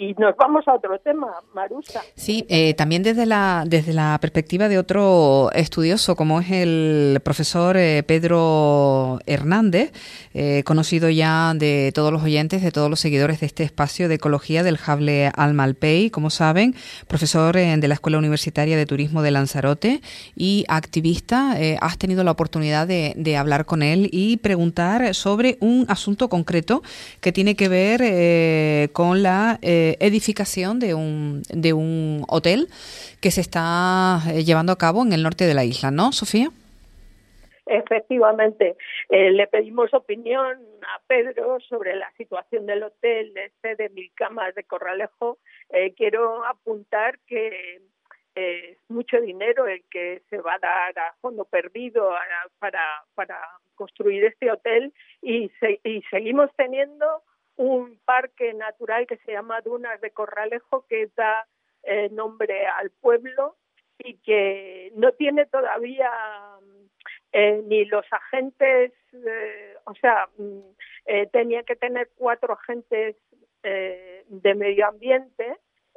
Y nos vamos a otro tema, Marusa. Sí, también desde la perspectiva de otro estudioso, como es el profesor Pedro Hernández, conocido ya de todos los oyentes, de todos los seguidores de este espacio de ecología del Hable al Malpey, como saben, profesor de la Escuela Universitaria de Turismo de Lanzarote y activista. Has tenido la oportunidad de hablar con él y preguntar sobre un asunto concreto que tiene que ver con la edificación de un hotel que se está llevando a cabo en el norte de la isla, ¿no, Sofía? Efectivamente, le pedimos opinión a Pedro sobre la situación del hotel de 1000 camas de Corralejo. Quiero apuntar que es mucho dinero el que se va a dar a fondo perdido para construir este hotel y seguimos teniendo un parque natural que se llama Dunas de Corralejo, que da nombre al pueblo y que no tiene todavía ni los agentes, tenía que tener 4 agentes de medio ambiente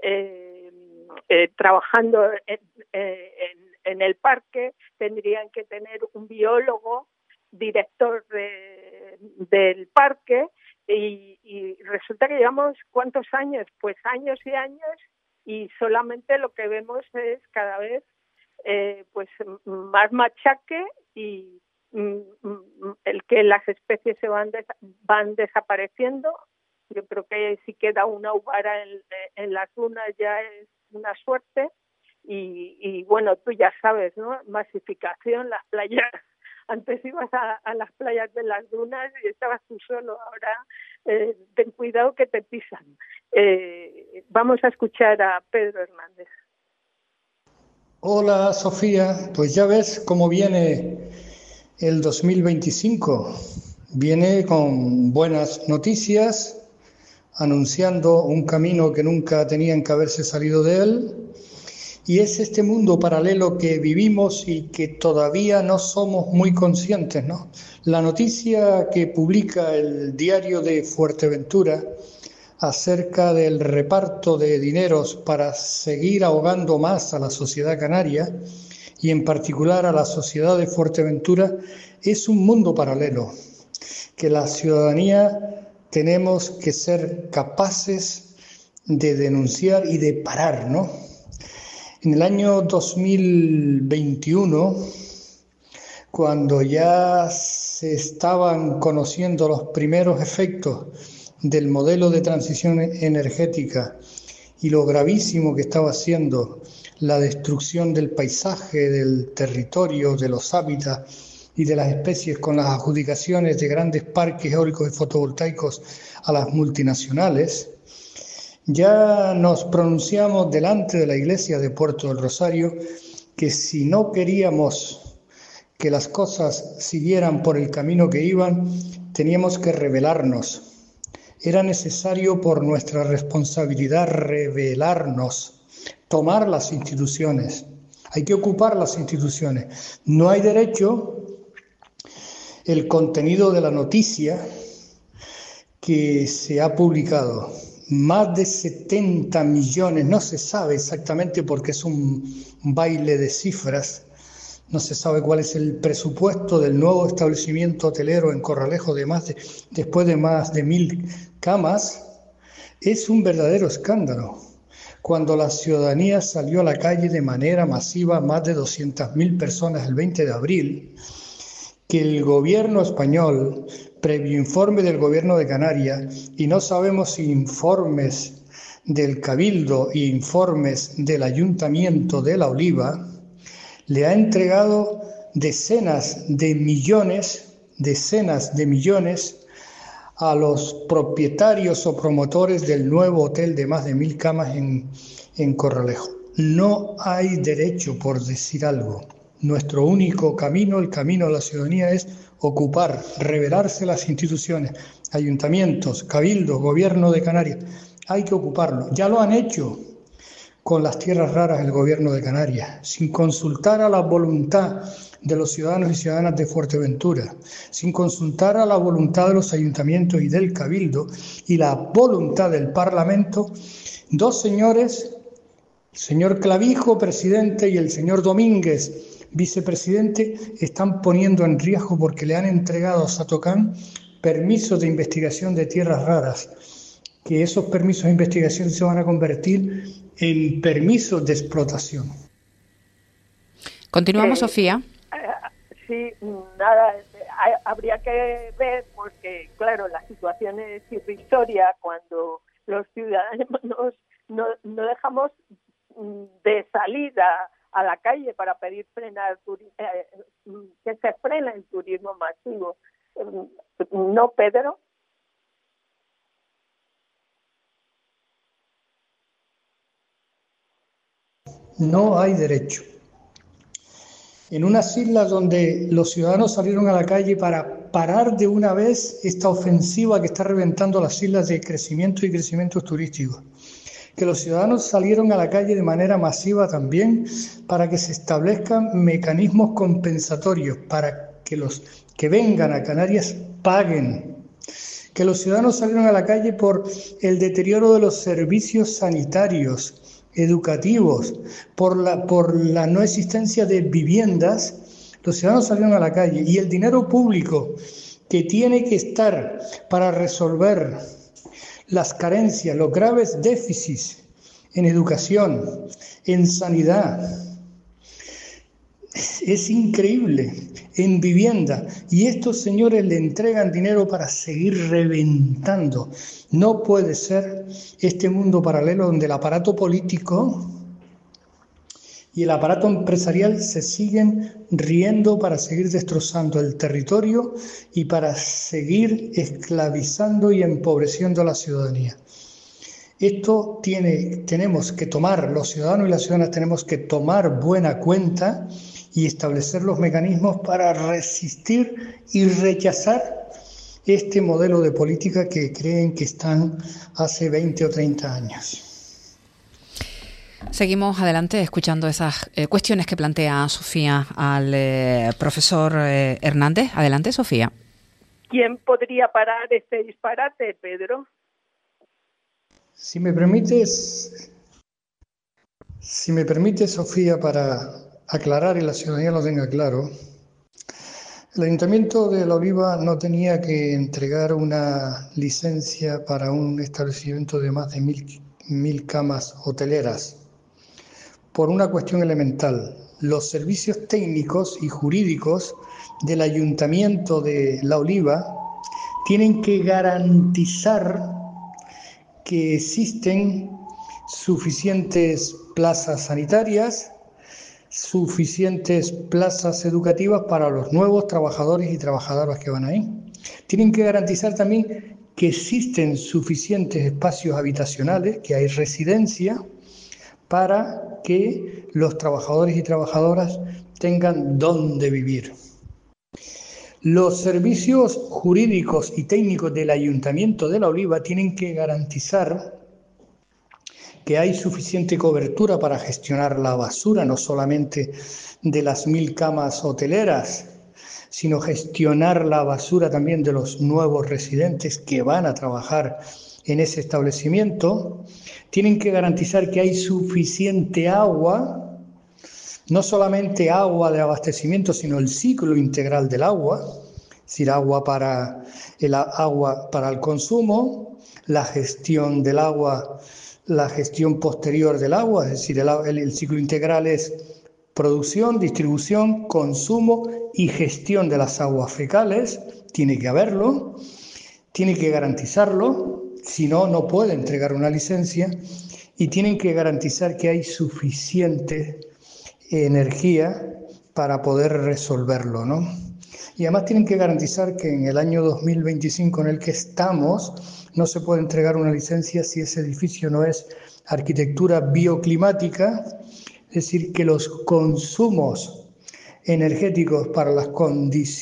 trabajando en el parque. Tendrían que tener un biólogo, director del parque, y resulta que llevamos ¿cuántos años? Pues años y años, y solamente lo que vemos es cada vez pues más machaque y el que las especies se van desapareciendo. Yo creo que si queda una uvara en las dunas ya es una suerte, y bueno, tú ya sabes, ¿no? Masificación, las playas. Antes ibas a las playas de las dunas y estabas tú solo. Ahora ten cuidado que te pisan. Vamos a escuchar a Pedro Hernández. Hola, Sofía. Pues ya ves cómo viene el 2025. Viene con buenas noticias, anunciando un camino que nunca tenían que haberse salido de él. Y es este mundo paralelo que vivimos y que todavía no somos muy conscientes, ¿no? La noticia que publica el Diario de Fuerteventura acerca del reparto de dineros para seguir ahogando más a la sociedad canaria y en particular a la sociedad de Fuerteventura es un mundo paralelo que la ciudadanía tenemos que ser capaces de denunciar y de parar, ¿no? En el año 2021, cuando ya se estaban conociendo los primeros efectos del modelo de transición energética y lo gravísimo que estaba siendo la destrucción del paisaje, del territorio, de los hábitats y de las especies con las adjudicaciones de grandes parques eólicos y fotovoltaicos a las multinacionales, ya nos pronunciamos delante de la iglesia de Puerto del Rosario que si no queríamos que las cosas siguieran por el camino que iban, teníamos que rebelarnos. Era necesario por nuestra responsabilidad rebelarnos, tomar las instituciones. Hay que ocupar las instituciones. No hay derecho el contenido de la noticia que se ha publicado. Más de 70 millones, no se sabe exactamente porque es un baile de cifras, no se sabe cuál es el presupuesto del nuevo establecimiento hotelero en Corralejo después de más de 1000 camas. Es un verdadero escándalo. Cuando la ciudadanía salió a la calle de manera masiva, más de 200.000 personas el 20 de abril, que el gobierno español, previo informe del gobierno de Canarias, y no sabemos si informes del Cabildo e informes del Ayuntamiento de La Oliva, le ha entregado decenas de millones a los propietarios o promotores del nuevo hotel de más de 1000 camas en Corralejo. No hay derecho, por decir algo. Nuestro único camino, el camino de la ciudadanía, es ocupar, rebelarse las instituciones, ayuntamientos, cabildos, gobierno de Canarias. Hay que ocuparlo. Ya lo han hecho con las tierras raras el gobierno de Canarias, sin consultar a la voluntad de los ciudadanos y ciudadanas de Fuerteventura, sin consultar a la voluntad de los ayuntamientos y del Cabildo y la voluntad del Parlamento, dos señores, el señor Clavijo, presidente, y el señor Domínguez, vicepresidente, están poniendo en riesgo porque le han entregado a Satocán permisos de investigación de tierras raras, que esos permisos de investigación se van a convertir en permisos de explotación. Continuamos, Sofía. Sí, nada, habría que ver, porque claro, la situación es irrisoria cuando los ciudadanos no dejamos de salir a la calle para pedir que se frene el turismo masivo. ¿No, Pedro? No hay derecho. En unas islas donde los ciudadanos salieron a la calle para parar de una vez esta ofensiva que está reventando las islas de crecimiento y crecimientos turísticos. Que los ciudadanos salieron a la calle de manera masiva también para que se establezcan mecanismos compensatorios, para que los que vengan a Canarias paguen. Que los ciudadanos salieron a la calle por el deterioro de los servicios sanitarios, educativos, por la no existencia de viviendas. Los ciudadanos salieron a la calle y el dinero público que tiene que estar para resolver las carencias, los graves déficits en educación, en sanidad, es increíble, en vivienda, y estos señores le entregan dinero para seguir reventando. No puede ser este mundo paralelo donde el aparato político y el aparato empresarial se siguen riendo para seguir destrozando el territorio y para seguir esclavizando y empobreciendo a la ciudadanía. Esto tenemos que tomar, los ciudadanos y las ciudadanas tenemos que tomar buena cuenta y establecer los mecanismos para resistir y rechazar este modelo de política que creen que están hace 20 o 30 años. Seguimos adelante escuchando esas cuestiones que plantea Sofía al profesor Hernández. Adelante, Sofía. ¿Quién podría parar este disparate, Pedro? Si me permites, Sofía, para aclarar y la ciudadanía lo tenga claro, el Ayuntamiento de La Oliva no tenía que entregar una licencia para un establecimiento de más de 1.000 camas hoteleras por una cuestión elemental. Los servicios técnicos y jurídicos del Ayuntamiento de La Oliva tienen que garantizar que existen suficientes plazas sanitarias, suficientes plazas educativas para los nuevos trabajadores y trabajadoras que van ahí. Tienen que garantizar también que existen suficientes espacios habitacionales, que hay residencia, para que los trabajadores y trabajadoras tengan dónde vivir. Los servicios jurídicos y técnicos del Ayuntamiento de La Oliva tienen que garantizar que hay suficiente cobertura para gestionar la basura, no solamente de las 1.000 camas hoteleras, sino gestionar la basura también de los nuevos residentes que van a trabajar en ese establecimiento. Tienen que garantizar que hay suficiente agua, no solamente agua de abastecimiento, sino el ciclo integral del agua, es decir, agua para el consumo, la gestión del agua, la gestión posterior del agua, es decir, el ciclo integral es producción, distribución, consumo y gestión de las aguas fecales. Tiene que haberlo, tiene que garantizarlo, si no, no puede entregar una licencia, y tienen que garantizar que hay suficiente energía para poder resolverlo, ¿no? Y además tienen que garantizar que en el año 2025 en el que estamos no se puede entregar una licencia si ese edificio no es arquitectura bioclimática, es decir, que los consumos energéticos para las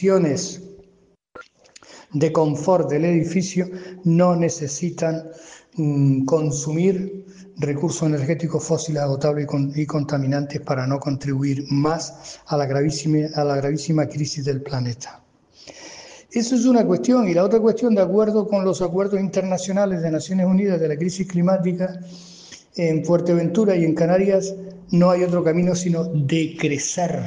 condiciones de confort del edificio no necesitan consumir recursos energéticos fósiles agotables y contaminantes para no contribuir más a la gravísima crisis del planeta. Eso es una cuestión. Y la otra cuestión, de acuerdo con los acuerdos internacionales de Naciones Unidas de la crisis climática, en Fuerteventura y en Canarias no hay otro camino sino decrecer,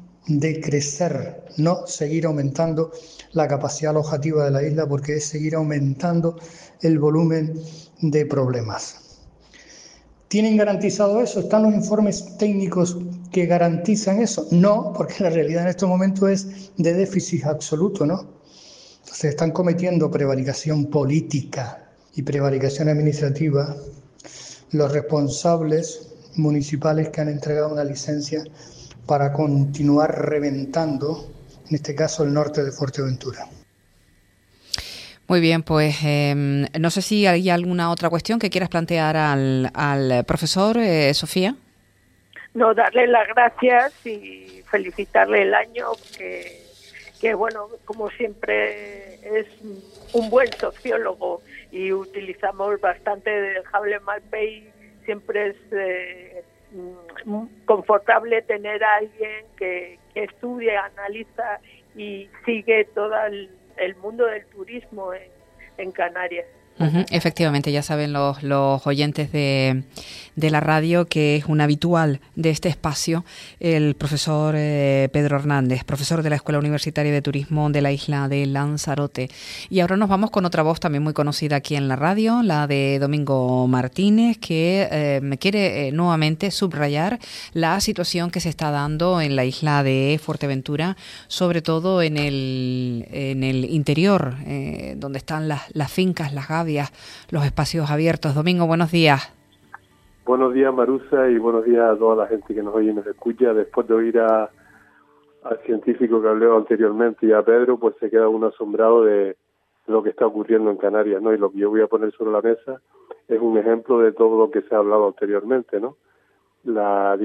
no seguir aumentando la capacidad alojativa de la isla, porque es seguir aumentando el volumen de problemas. ¿Tienen garantizado eso? ¿Están los informes técnicos que garantizan eso? No, porque la realidad en estos momentos es de déficit absoluto, ¿no? Entonces están cometiendo prevaricación política y prevaricación administrativa los responsables municipales que han entregado una licencia para continuar reventando, en este caso, el norte de Fuerteventura. Muy bien, pues no sé si hay alguna otra cuestión que quieras plantear al profesor, Sofía. No, darle las gracias y felicitarle el año, que bueno, como siempre es un buen sociólogo y utilizamos bastante del Hable Malpey. Siempre es confortable tener a alguien que estudia, analiza y sigue todo el mundo del turismo en Canarias. Efectivamente, ya saben los oyentes de la radio que es un habitual de este espacio el profesor Pedro Hernández, profesor de la Escuela Universitaria de Turismo de la isla de Lanzarote. Y ahora nos vamos con otra voz también muy conocida aquí en la radio, la de Domingo Martínez, que me quiere nuevamente subrayar la situación que se está dando en la isla de Fuerteventura, sobre todo en el interior, donde están las fincas, las gavias, los espacios abiertos. Domingo, buenos días. Buenos días, Marusa, y buenos días a toda la gente que nos oye y nos escucha. Después de oír al científico que habló anteriormente y a Pedro, pues se queda uno asombrado de lo que está ocurriendo en Canarias, ¿no? Y lo que yo voy a poner sobre la mesa es un ejemplo de todo lo que se ha hablado anteriormente, ¿no? La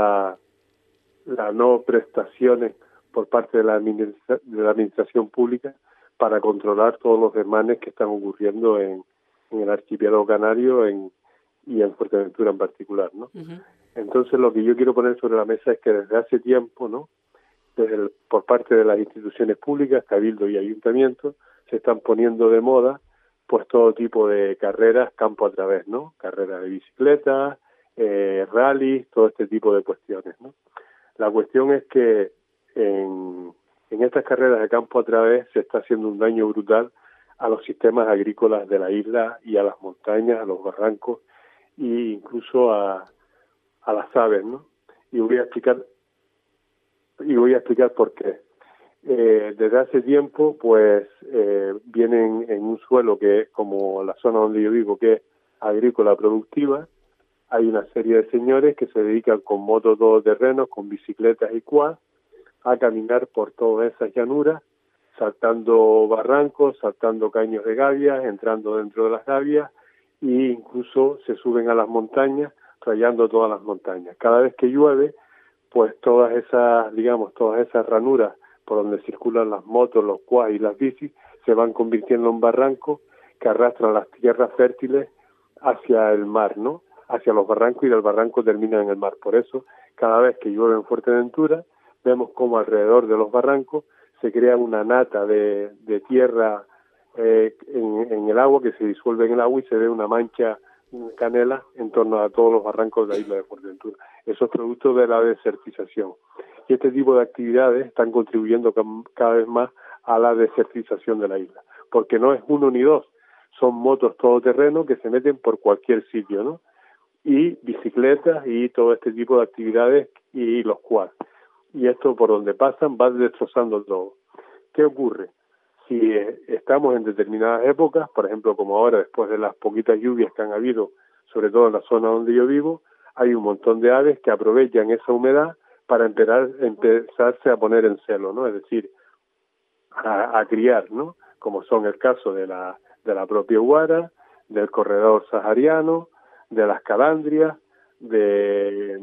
no prestaciones por parte de la administración pública para controlar todos los desmanes que están ocurriendo en el archipiélago canario y en Fuerteventura en particular, ¿no? Uh-huh. Entonces lo que yo quiero poner sobre la mesa es que desde hace tiempo, ¿no?, por parte de las instituciones públicas, cabildo y ayuntamientos, se están poniendo de moda pues todo tipo de carreras campo a través, ¿no? Carreras de bicicleta, rallies, todo este tipo de cuestiones, ¿no? La cuestión es que en estas carreras de campo a través se está haciendo un daño brutal a los sistemas agrícolas de la isla y a las montañas, a los barrancos e incluso a las aves, ¿no? Y voy a explicar por qué. Desde hace tiempo, pues, vienen en un suelo que es como la zona donde yo vivo, que es agrícola productiva. Hay una serie de señores que se dedican con motos todoterrenos, con bicicletas y quads, a caminar por todas esas llanuras, saltando barrancos, saltando caños de gavias, entrando dentro de las gavias e incluso se suben a las montañas, rayando todas las montañas. Cada vez que llueve, pues todas esas ranuras por donde circulan las motos, los quads y las bicis se van convirtiendo en barrancos que arrastran las tierras fértiles hacia el mar, ¿no? Hacia los barrancos, y del barranco terminan en el mar. Por eso, cada vez que llueve en Fuerteventura, vemos como alrededor de los barrancos se crea una nata de tierra en el agua, que se disuelve en el agua y se ve una mancha canela en torno a todos los barrancos de la isla de Fuerteventura. Eso es producto de la desertización. Y este tipo de actividades están contribuyendo cada vez más a la desertización de la isla, porque no es uno ni dos, son motos todoterreno que se meten por cualquier sitio, ¿no? Y bicicletas y todo este tipo de actividades y los quads. Y esto por donde pasan va destrozando todo. ¿Qué ocurre? Si estamos en determinadas épocas, por ejemplo como ahora, después de las poquitas lluvias que han habido, sobre todo en la zona donde yo vivo, hay un montón de aves que aprovechan esa humedad para empezarse a poner en celo, ¿no? Es decir, a criar, ¿no? Como son el caso de la propia guara, del corredor sahariano, de las calandrias, de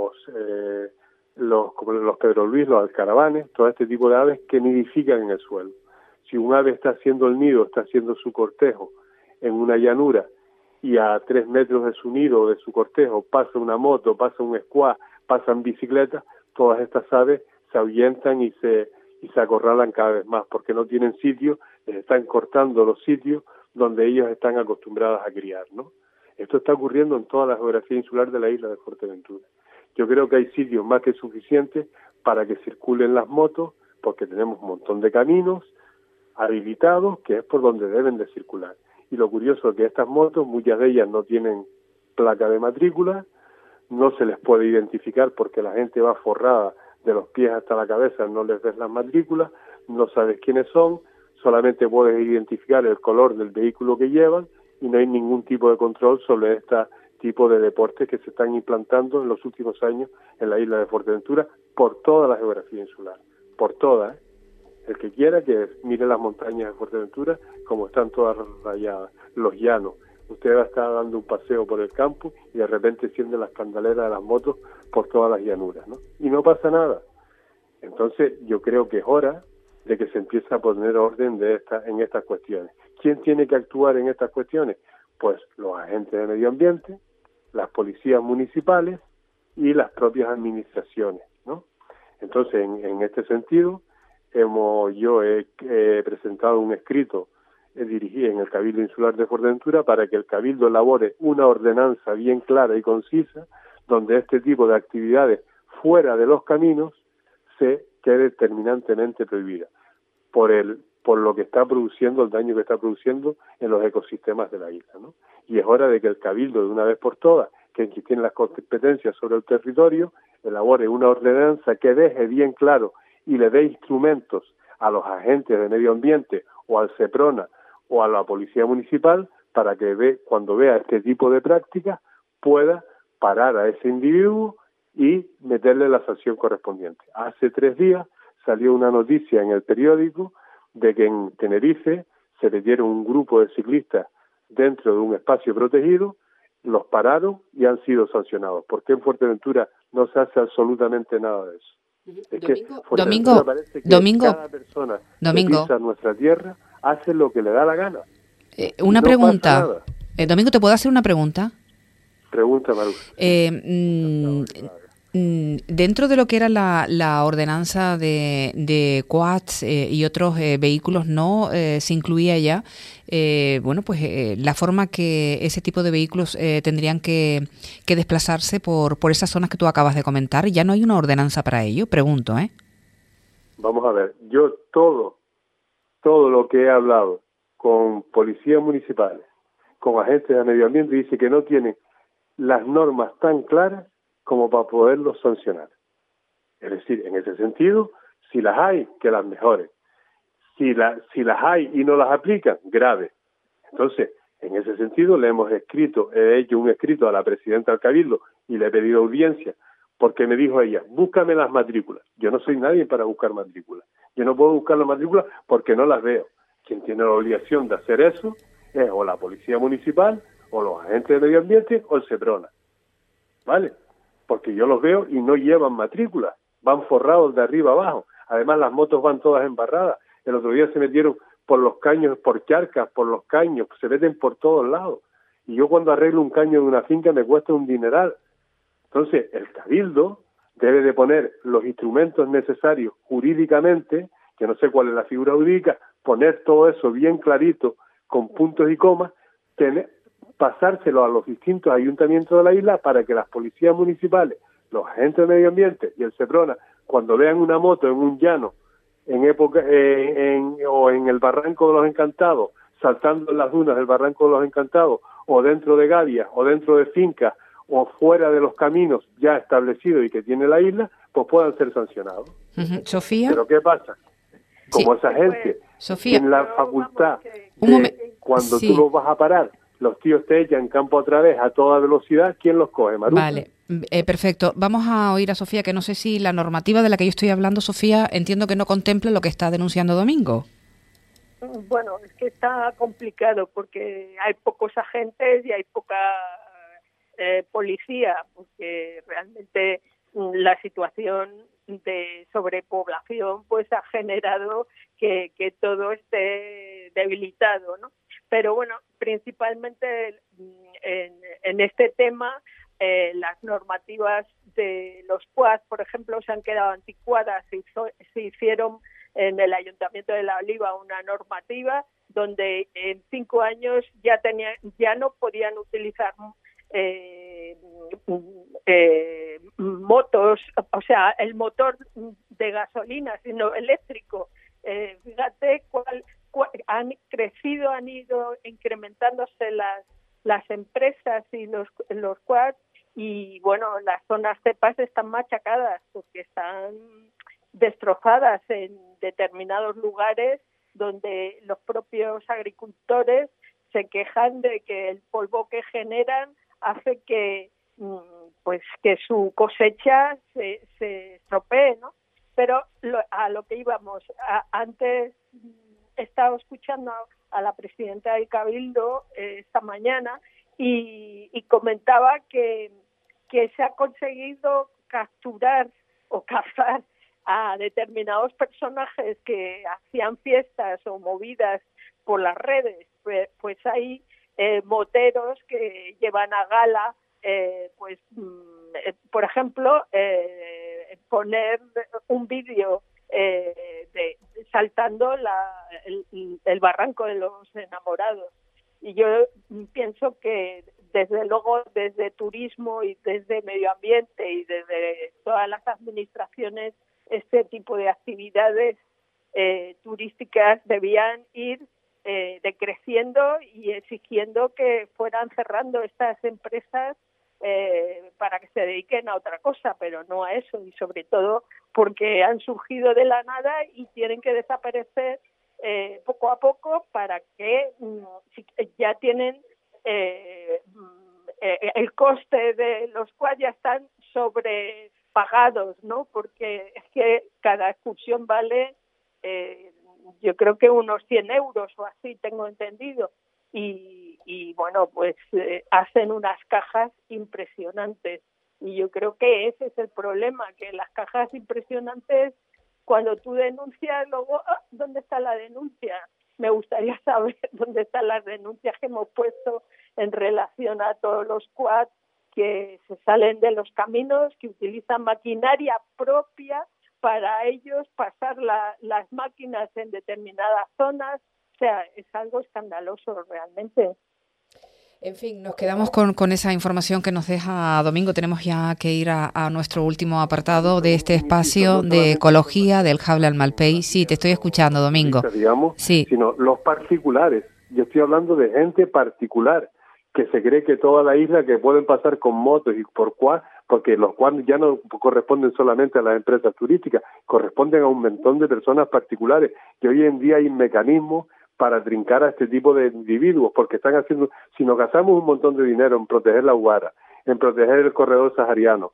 como los Pedro Luis, los alcaravanes, todo este tipo de aves que nidifican en el suelo. Si un ave está haciendo el nido, está haciendo su cortejo en una llanura y a 3 metros de su nido o de su cortejo pasa una moto, pasa un squad, pasan bicicletas, todas estas aves se ahuyentan y se acorralan cada vez más porque no tienen sitio, les están cortando los sitios donde ellos están acostumbrados a criar, ¿no? Esto está ocurriendo en toda la geografía insular de la isla de Fuerteventura. Yo creo que hay sitios más que suficientes para que circulen las motos, porque tenemos un montón de caminos habilitados, que es por donde deben de circular. Y lo curioso es que estas motos, muchas de ellas no tienen placa de matrícula, no se les puede identificar porque la gente va forrada de los pies hasta la cabeza, no les ves las matrículas, no sabes quiénes son, solamente puedes identificar el color del vehículo que llevan y no hay ningún tipo de control sobre este tipo de deportes que se están implantando en los últimos años en la isla de Fuerteventura por toda la geografía insular, por toda, ¿eh? El que quiera que mire las montañas de Fuerteventura como están todas rayadas, los llanos. Usted va a estar dando un paseo por el campo y de repente siente las candeleras de las motos por todas las llanuras, ¿no? Y no pasa nada. Entonces yo creo que es hora de que se empiece a poner orden en estas cuestiones. ¿Quién tiene que actuar en estas cuestiones? Pues los agentes de medio ambiente, las policías municipales y las propias administraciones, ¿no? Entonces, en este sentido, yo he presentado un escrito dirigido en el Cabildo Insular de Fuerteventura para que el Cabildo elabore una ordenanza bien clara y concisa donde este tipo de actividades fuera de los caminos se quede terminantemente prohibida por lo que está produciendo, el daño que está produciendo en los ecosistemas de la isla, ¿no? Y es hora de que el Cabildo, de una vez por todas, que tiene las competencias sobre el territorio, elabore una ordenanza que deje bien claro y le dé instrumentos a los agentes de medio ambiente o al SEPRONA o a la policía municipal para que cuando vea este tipo de prácticas pueda parar a ese individuo y meterle la sanción correspondiente. Hace 3 días salió una noticia en el periódico de que en Tenerife se metieron un grupo de ciclistas dentro de un espacio protegido, los pararon y han sido sancionados. ¿Por qué en Fuerteventura no se hace absolutamente nada de eso? Es que Fuerteventura parece que cada persona que pisa nuestra tierra hace lo que le da la gana. Una pregunta. Domingo, ¿te puedo hacer una pregunta? Pregunta, Maru. Dentro de lo que era la ordenanza de quads y otros vehículos, no se incluía ya la forma que ese tipo de vehículos tendrían que desplazarse por esas zonas que tú acabas de comentar. ¿Ya no hay una ordenanza para ello? Pregunto, ¿eh? Vamos a ver, yo todo lo que he hablado con policías municipales, con agentes de medio ambiente, dice que no tienen las normas tan claras como para poderlos sancionar. Es decir, en ese sentido, si las hay, que las mejoren. Si las hay y no las aplican, grave. Entonces, en ese sentido, he hecho un escrito a la presidenta del Cabildo y le he pedido audiencia, porque me dijo ella, búscame las matrículas. Yo no soy nadie para buscar matrículas. Yo no puedo buscar las matrículas porque no las veo. Quien tiene la obligación de hacer eso es o la policía municipal, o los agentes de medio ambiente, o el SEPRONA. ¿Vale? Porque yo los veo y no llevan matrícula, van forrados de arriba abajo. Además, las motos van todas embarradas. El otro día se metieron por los caños, por charcas, por los caños, se meten por todos lados. Y yo cuando arreglo un caño de una finca me cuesta un dineral. Entonces, el Cabildo debe de poner los instrumentos necesarios jurídicamente, que no sé cuál es la figura jurídica, poner todo eso bien clarito, con puntos y comas, pasárselo a los distintos ayuntamientos de la isla para que las policías municipales, los agentes de medio ambiente y el SEPRONA, cuando vean una moto en un llano, o en el Barranco de los Encantados, saltando en las dunas del Barranco de los Encantados, o dentro de gavias, o dentro de fincas, o fuera de los caminos ya establecidos y que tiene la isla, pues puedan ser sancionados. Sofía. Pero ¿qué pasa? Como esa gente tiene la facultad cuando tú los vas a parar, los tíos te echan campo otra vez a toda velocidad, ¿quién los coge, Maruja? Vale, perfecto. Vamos a oír a Sofía, que no sé si la normativa de la que yo estoy hablando, Sofía, entiendo que no contempla lo que está denunciando Domingo. Bueno, es que está complicado porque hay pocos agentes y hay poca policía, porque realmente la situación de sobrepoblación pues ha generado que todo esté debilitado, ¿no? Pero bueno, principalmente en este tema, las normativas de los quad, por ejemplo, se han quedado anticuadas. Se hicieron en el Ayuntamiento de La Oliva una normativa donde en 5 años ya no podían utilizar motos, o sea, el motor de gasolina, sino eléctrico. Fíjate han crecido, han ido incrementándose las empresas y los quads, y bueno, las zonas cepas están machacadas porque están destrozadas en determinados lugares donde los propios agricultores se quejan de que el polvo que generan hace que que su cosecha se estropee, ¿no? Pero a lo que íbamos, antes he estado escuchando a la presidenta del Cabildo esta mañana y comentaba que se ha conseguido capturar o cazar a determinados personajes que hacían fiestas o movidas por las redes. Pues hay moteros que llevan a gala, por ejemplo, poner un vídeo saltando el barranco de los enamorados. Y yo pienso que desde luego desde turismo y desde medio ambiente y desde todas las administraciones, este tipo de actividades turísticas debían ir decreciendo y exigiendo que fueran cerrando estas empresas para que se dediquen a otra cosa, pero no a eso, y sobre todo porque han surgido de la nada y tienen que desaparecer poco a poco para que ya tienen el coste de los cuales ya están sobrepagados, ¿no? Porque es que cada excursión vale yo creo que unos 100 euros o así, tengo entendido, y bueno, pues hacen unas cajas impresionantes, y yo creo que ese es el problema, que las cajas impresionantes, cuando tú denuncias, luego, ¿dónde está la denuncia? Me gustaría saber dónde están las denuncias que hemos puesto en relación a todos los quads que se salen de los caminos, que utilizan maquinaria propia para ellos pasar las máquinas en determinadas zonas. O sea, es algo escandaloso realmente. En fin, nos quedamos con esa información que nos deja Domingo. Tenemos ya que ir a nuestro último apartado de este espacio de ecología del Jable al Malpey. Sí, te estoy escuchando, Domingo. Digamos, sí. Sino los particulares. Yo estoy hablando de gente particular que se cree que toda la isla que pueden pasar con motos y por quad, porque los quad ya no corresponden solamente a las empresas turísticas, corresponden a un montón de personas particulares, que hoy en día hay mecanismos para trincar a este tipo de individuos, porque están haciendo, si nos gastamos un montón de dinero en proteger la Guara, en proteger el corredor sahariano,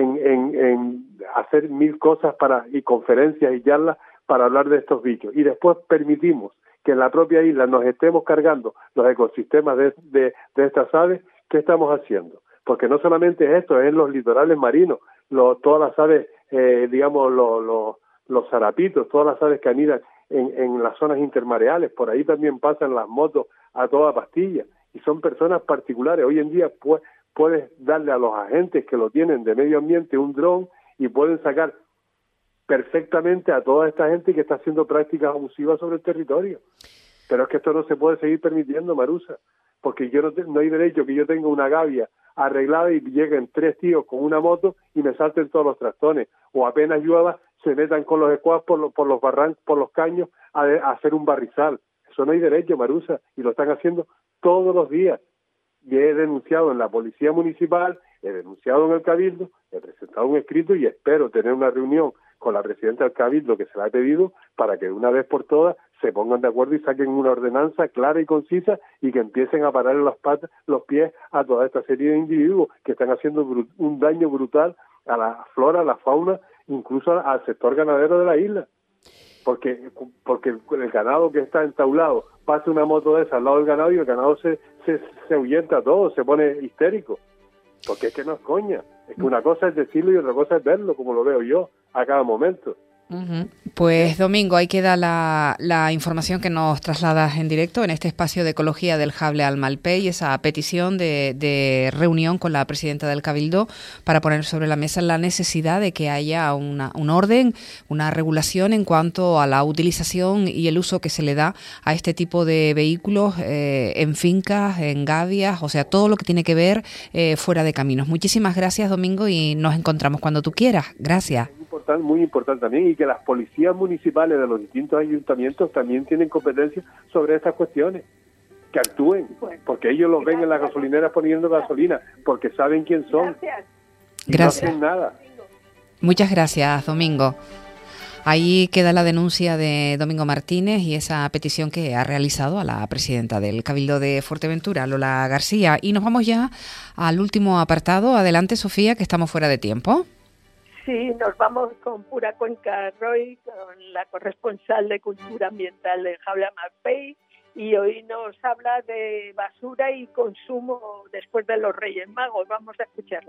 en hacer 1000 cosas y conferencias y charlas para hablar de estos bichos, y después permitimos que en la propia isla nos estemos cargando los ecosistemas de estas aves, ¿qué estamos haciendo? Porque no solamente es esto, es en los litorales marinos, todas las aves, digamos, los zarapitos, todas las aves que anidan en las zonas intermareales, por ahí también pasan las motos a toda pastilla, y son personas particulares. Hoy en día puedes darle a los agentes que lo tienen de medio ambiente un dron y pueden sacar perfectamente a toda esta gente que está haciendo prácticas abusivas sobre el territorio. Pero es que esto no se puede seguir permitiendo, Marusa, porque no hay derecho que yo tenga una gavia arreglada y lleguen 3 tíos con una moto y me salten todos los trastones, o apenas llueva se metan con los squads por los barrancos, por los caños a hacer un barrizal. Eso no hay derecho, Marusa, y lo están haciendo todos los días. Y he denunciado en la Policía Municipal, he denunciado en el Cabildo, he presentado un escrito y espero tener una reunión con la presidenta del Cabildo que se la ha pedido para que de una vez por todas se pongan de acuerdo y saquen una ordenanza clara y concisa y que empiecen a parar los pies a toda esta serie de individuos que están haciendo un daño brutal a la flora, a la fauna, incluso al sector ganadero de la isla. Porque el ganado que está entaulado pasa una moto de esa al lado del ganado y el ganado se ahuyenta todo, se pone histérico. Porque es que no es coña. Es que una cosa es decirlo y otra cosa es verlo, como lo veo yo a cada momento. Pues Domingo, ahí queda la información que nos trasladas en directo en este espacio de ecología del Jable al Malpey, esa petición de reunión con la presidenta del Cabildo para poner sobre la mesa la necesidad de que haya un orden, una regulación en cuanto a la utilización y el uso que se le da a este tipo de vehículos en fincas, en gavias, o sea, todo lo que tiene que ver fuera de caminos. Muchísimas gracias, Domingo, y nos encontramos cuando tú quieras. Gracias. Muy importante también, y que las policías municipales de los distintos ayuntamientos también tienen competencia sobre estas cuestiones, que actúen, porque ellos los ven en las gasolineras poniendo gasolina, porque saben quién son. Gracias. No hacen nada. Muchas gracias, Domingo. Ahí queda la denuncia de Domingo Martínez y esa petición que ha realizado a la presidenta del Cabildo de Fuerteventura, Lola García. Y nos vamos ya al último apartado. Adelante, Sofía, que estamos fuera de tiempo. Sí, nos vamos con Pura Cuenca Roy, con la corresponsal de Cultura Ambiental de Jable al Malpey, y hoy nos habla de basura y consumo después de los Reyes Magos. Vamos a escucharla.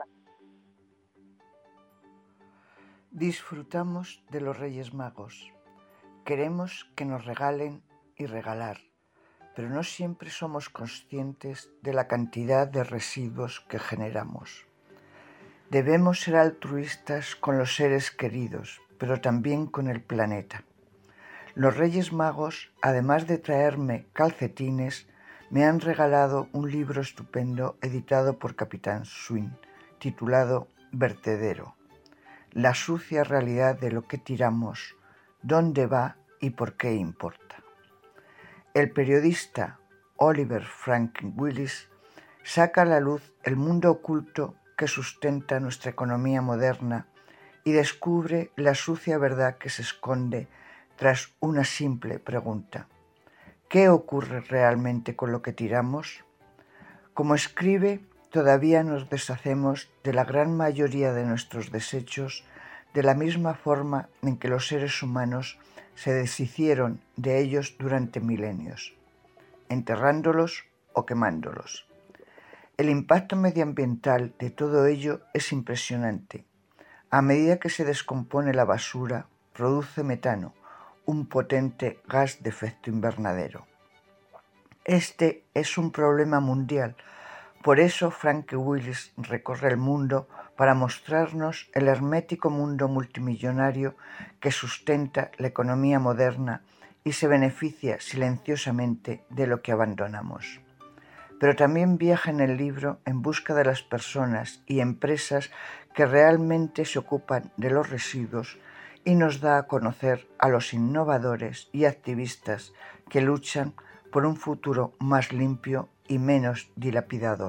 Disfrutamos de los Reyes Magos. Queremos que nos regalen y regalar, pero no siempre somos conscientes de la cantidad de residuos que generamos. Debemos ser altruistas con los seres queridos, pero también con el planeta. Los Reyes Magos, además de traerme calcetines, me han regalado un libro estupendo editado por Capitán Swing, titulado Vertedero: la sucia realidad de lo que tiramos, dónde va y por qué importa. El periodista Oliver Franklin Willis saca a la luz el mundo oculto que sustenta nuestra economía moderna y descubre la sucia verdad que se esconde tras una simple pregunta: ¿qué ocurre realmente con lo que tiramos? Como escribe, todavía nos deshacemos de la gran mayoría de nuestros desechos de la misma forma en que los seres humanos se deshicieron de ellos durante milenios, enterrándolos o quemándolos. El impacto medioambiental de todo ello es impresionante. A medida que se descompone la basura, produce metano, un potente gas de efecto invernadero. Este es un problema mundial. Por eso Frank Willis recorre el mundo para mostrarnos el hermético mundo multimillonario que sustenta la economía moderna y se beneficia silenciosamente de lo que abandonamos. Pero también viaja en el libro en busca de las personas y empresas que realmente se ocupan de los residuos y nos da a conocer a los innovadores y activistas que luchan por un futuro más limpio y menos dilapidador.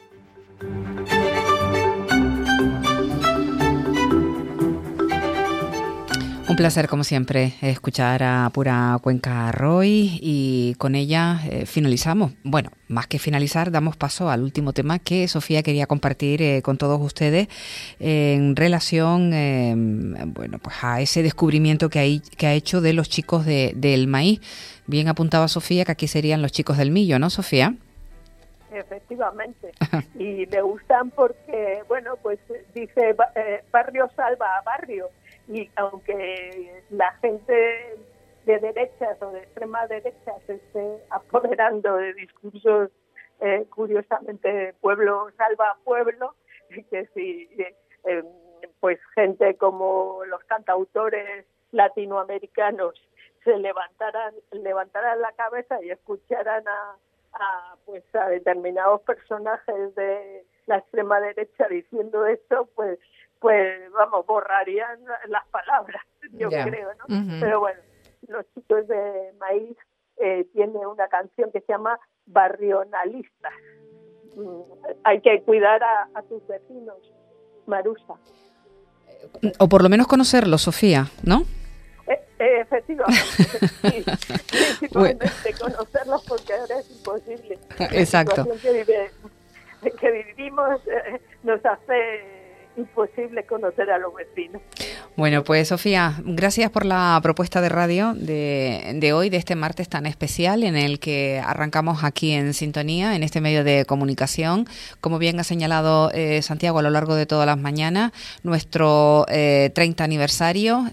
Un placer, como siempre, escuchar a Pura Cuenca Roy, y con ella finalizamos. Bueno, más que finalizar, damos paso al último tema que Sofía quería compartir con todos ustedes en relación bueno, pues a ese descubrimiento que ha hecho de los chicos del maíz. Bien apuntaba Sofía que aquí serían los chicos del millo, ¿no, Sofía? Efectivamente. Y me gustan porque, bueno, pues dice barrio salva a barrio. Y aunque la gente de derechas o de extrema derecha se esté apoderando de discursos curiosamente pueblo salva pueblo, que si pues gente como los cantautores latinoamericanos se levantaran la cabeza y escucharan a determinados personajes de la extrema derecha diciendo esto, pues vamos, borrarían las palabras, yo creo, ¿no? Uh-huh. Pero bueno, los chicos de maíz tienen una canción que se llama Barrionalistas. Hay que cuidar a tus vecinos, Marusa. O por lo menos conocerlos, Sofía, ¿no? Efectivamente, sí. Principalmente conocerlos, porque ahora es imposible. Exacto. La situación que vivimos nos hace imposible conocer a los vecinos. Bueno, pues Sofía, gracias por la propuesta de radio de hoy, de este martes tan especial en el que arrancamos aquí en sintonía, en este medio de comunicación. Como bien ha señalado Santiago a lo largo de todas las mañanas, nuestro 30 aniversario,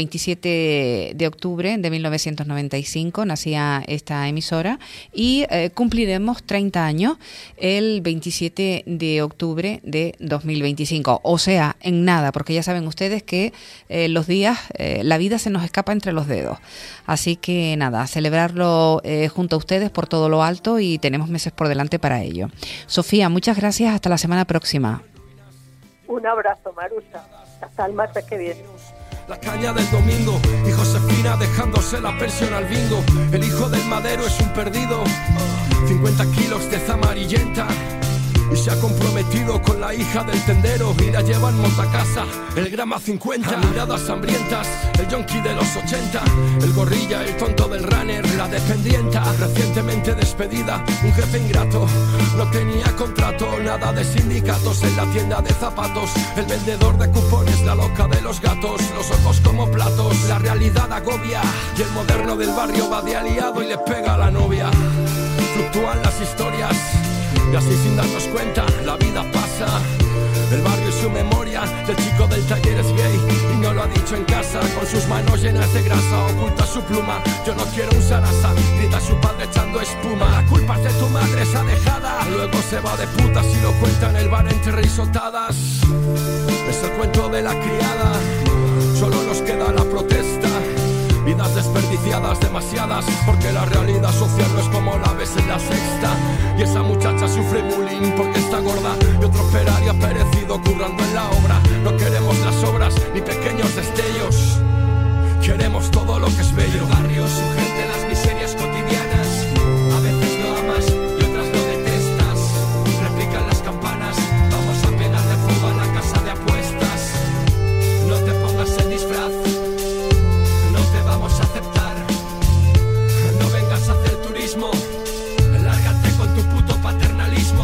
27 de octubre de 1995 nacía esta emisora y cumpliremos 30 años el 27 de octubre de 2025. O sea, en nada, porque ya saben ustedes que los días, la vida se nos escapa entre los dedos. Así que nada, celebrarlo junto a ustedes por todo lo alto y tenemos meses por delante para ello. Sofía, muchas gracias. Hasta la semana próxima. Un abrazo, Marusa. Hasta el martes que viene. La caña del domingo y Josefina dejándose la pensión al bingo. El hijo del madero es un perdido, 50 kilos de tez amarillenta. Y se ha comprometido con la hija del tendero y la lleva en motacasa, el grama 50. Miradas hambrientas, el yonki de los 80, el gorrilla, el tonto del runner, la dependienta, recientemente despedida, un jefe ingrato, no tenía contrato, nada de sindicatos en la tienda de zapatos, el vendedor de cupones, la loca de los gatos, los ojos como platos, la realidad agobia y el moderno del barrio va de aliado y le pega a la novia. Fluctúan las historias y así sin darnos cuenta la vida pasa. El barrio y su memoria, el chico del taller es gay y no lo ha dicho en casa. Con sus manos llenas de grasa oculta su pluma. Yo no quiero un Sarasa, grita su padre echando espuma. La culpa es de tu madre, esa dejada. Luego se va de putas y lo cuenta en el bar entre risotadas. Es el cuento de la criada, solo nos queda la protesta. Vidas desperdiciadas, demasiadas, porque la realidad social no es como la ves en La Sexta. Y esa muchacha sufre bullying porque está gorda y otro operario ha perecido currando en la obra. No queremos las obras ni pequeños destellos, queremos todo lo que es bello. El barrio, su gente, las miserias cotidianas, a veces lo amas y otras lo detestas. Replican las campanas, vamos a pegarle fuego a la casa de apuestas. No te pongas el disfraz, vamos a aceptar, no vengas a hacer turismo, lárgate con tu puto paternalismo.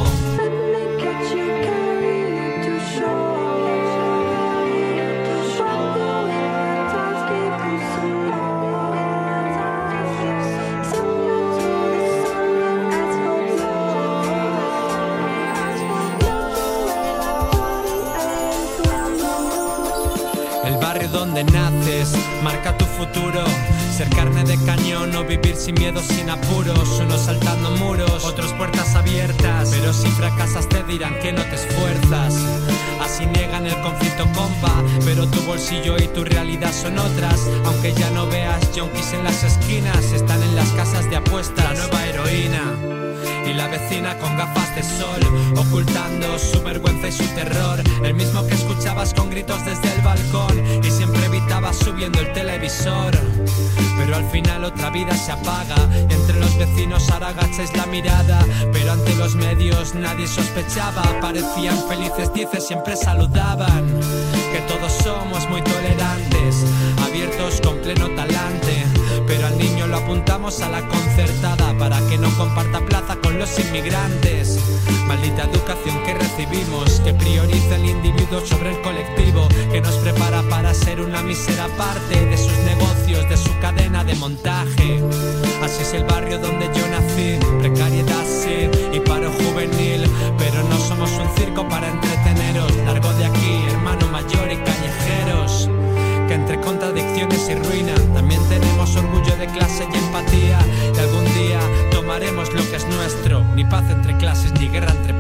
El barrio donde naces marca tu futuro. Ser carne de cañón o vivir sin miedo, sin apuros. Unos saltando muros, otros puertas abiertas. Pero si fracasas te dirán que no te esfuerzas. Así niegan el conflicto, compa, pero tu bolsillo y tu realidad son otras. Aunque ya no veas yonkis en las esquinas, están en las casas de apuestas. La nueva heroína y la vecina con gafas de sol, ocultando su vergüenza y su terror. El mismo que escuchabas con gritos desde el balcón y siempre evitabas subiendo el televisor. Pero al final otra vida se apaga. Entre los vecinos ahora agacháis la mirada, pero ante los medios nadie sospechaba. Parecían felices, dices, siempre saludaban. Que todos somos muy tolerantes, abiertos con pleno talante. Pero al niño lo apuntamos a la concertada para que no comparta plaza con los inmigrantes. Maldita educación que recibimos, que prioriza el individuo sobre el colectivo, que nos prepara para ser una mísera parte de sus negocios, de su cadena de montaje. Así es el barrio donde yo nací, precariedad sí y paro juvenil, pero no somos un circo para entreteneros. Largo de aquí, hermano mayor y callejeros, que entre contradicciones y ruina también tenemos orgullo de clase y empatía. Y algún día tomaremos lo que es nuestro, ni paz entre clases ni guerra entre